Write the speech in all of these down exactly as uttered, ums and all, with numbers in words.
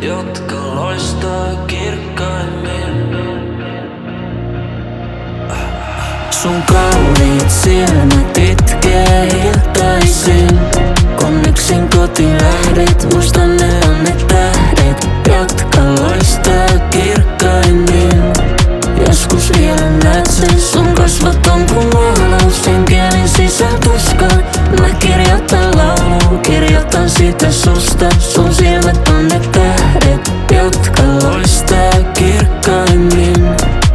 jotka loistaa kirkkaimmin. Sun kauniit silmät itkee iltaisin, kun yksin koti lähdet. Musta ne on ne tähdet, jotka loistaa kirkkaimmin. Joskus vielä näet sen, sun kasvot on kun maalaus. Sen kielin sisältuska mä kirjoitan laulun, kirjoitan siitä susta. Sun silmät on ne tähdet, jotka loistaa kirkkaimmin.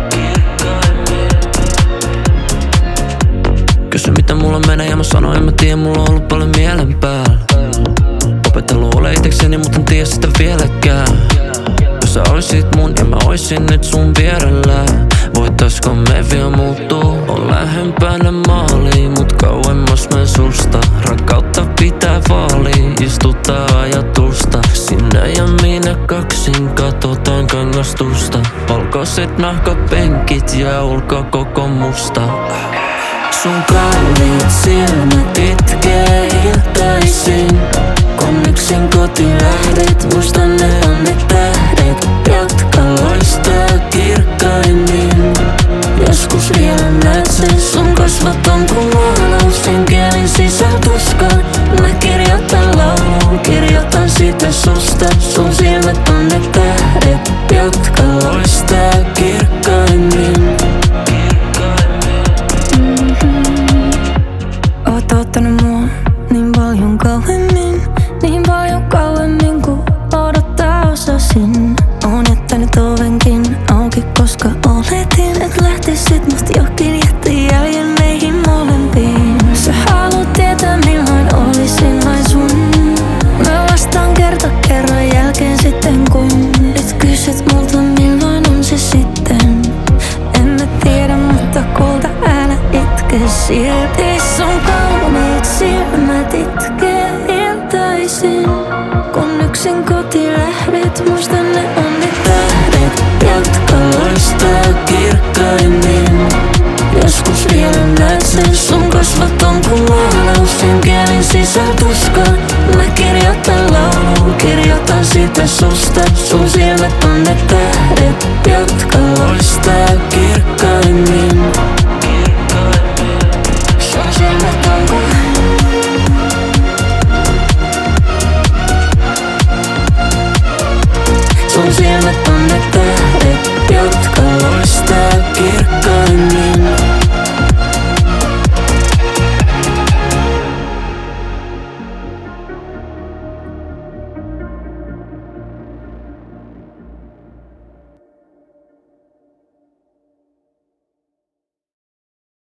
Kysy mitä mulla menee ja mä sanoin en mä tiedä, mulla on ollut paljon mielen päällä. Opetellut ole itekseni mut en tiedä sitä vieläkään. Jos sä oisit mun ja mä oisin nyt sun vierellä, voitaisko me vielä muuttuu? On lähempänä maaliin, mut kauemmas mä susta. Rakkautta pitää vaalia, istuttaa ajatusta. Sinä ja minä kaksin katsotaan kangastusta. Valkoiset nahkapenkit ja ulko koko musta. Sun kauniit silmät itkee iltaisin, kun yksin koti lähdet. Musta ne on ne tähdet, jotka loistaa kirkkaimmin. Joskus vielä näet sen, sun kasvot on kun maalaus. Sen kielin sisältuska mä kirjoitan laulun, kirjoitan siitä susta. Sun silmät on ne tähdet, jotka loistaa kirkkaimmin. Oot ottanut mua niin paljon kauemmin, niin paljon kauemmin kuin odottaa osasin. Oon jättänyt ovenkin auki, koska oletin, et lähtisit mut johonkin jätti jäljen meihin molempiin. Sä haluut tietää milloin olisin vain sun. Mä vastaan kerta kerran jälkeen sitten kun nyt kysyt multa milloin on se sitten. En mä tiedä mutta kulta älä itke silti. Sun kauniit silmät itkee iltaisin, kun yksin koti lähdet. Musta ne on ne tähdet, jotka loistaa kirkkaimmin. Joskus vielä näet sen, sun kasvot on kun maalaus. Sen kielin sisältuska mä kirjoitan laulun, kirjoitan siitä susta. Sun silmät on ne